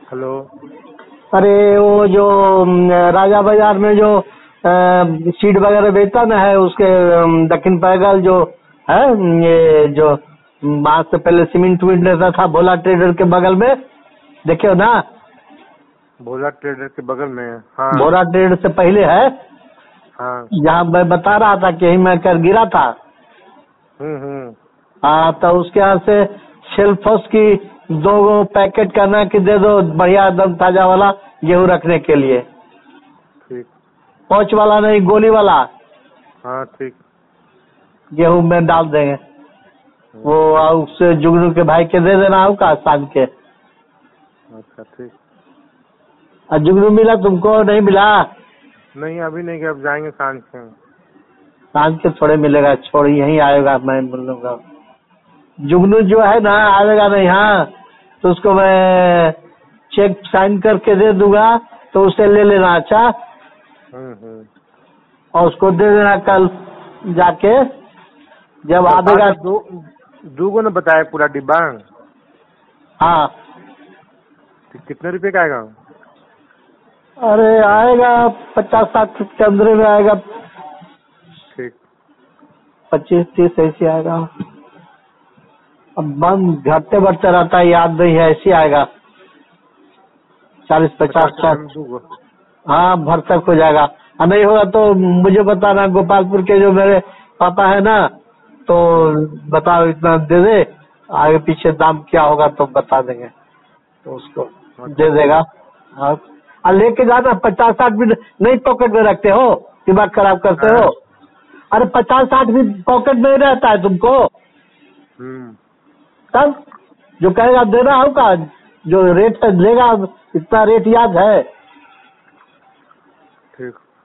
Hello. अरे वो जो राजा बाजार में जो सीट वगैरह बेचता ना है उसके दक्षिण पैगल जो है, ये जो वहाँ से पहले सीमेंट वीमेंट लेता था भोला ट्रेडर के बगल में, देखे हो ना? भोला ट्रेडर के बगल में? हाँ। भोला ट्रेडर से पहले है, हाँ। जहाँ मैं बता रहा था कि यहीं मैं कर गिरा था। हाँ, तो उसके यहाँ से शेल्फोस की 2 पैकेट करना कि दे दो, बढ़िया एकदम ताजा वाला गेहूँ रखने के लिए। ठीक। पाउच वाला नहीं, गोली वाला। हाँ ठीक। गेहूँ में डाल देंगे वो, उससे जुगनू के भाई के दे देना होगा शाम के। अच्छा ठीक। और जुगनू मिला तुमको? नहीं मिला? नहीं अभी नहीं, अब जाएंगे सांझ के। सांझ के थोड़े मिलेगा, छोड़ यहीं आएगा, मैं बोलूँगा। जुगनू जो है ना आएगा नहीं, हाँ तो उसको मैं चेक साइन करके दे दूंगा, तो उसे ले लेना। अच्छा। और उसको दे देना कल जाके जब आ देगा। दूगो ने बताया पूरा डिब्बा। हाँ। तो कितने रुपए का आएगा? अरे आएगा 50-60 के अंदर में आएगा। ठीक। 25-30 ऐसे आएगा। अब बंद घटते बढ़ते रहता है, याद नहीं है, ऐसे आएगा 40-50। हाँ भर तक हो जाएगा। और नहीं होगा तो मुझे बताना, गोपालपुर के जो मेरे पापा है ना, तो बताओ इतना दे दे, आगे पीछे दाम क्या होगा तो बता देंगे, तो उसको दे देगा। और लेके जाना 50-60 भी नहीं पॉकेट में रखते हो, दिमाग खराब करते हो। अरे 50-60 भी पॉकेट में ही रहता है तुमको। तब जो कहेगा देना होगा, जो रेट लेगा इतना रेट याद है। ठीक।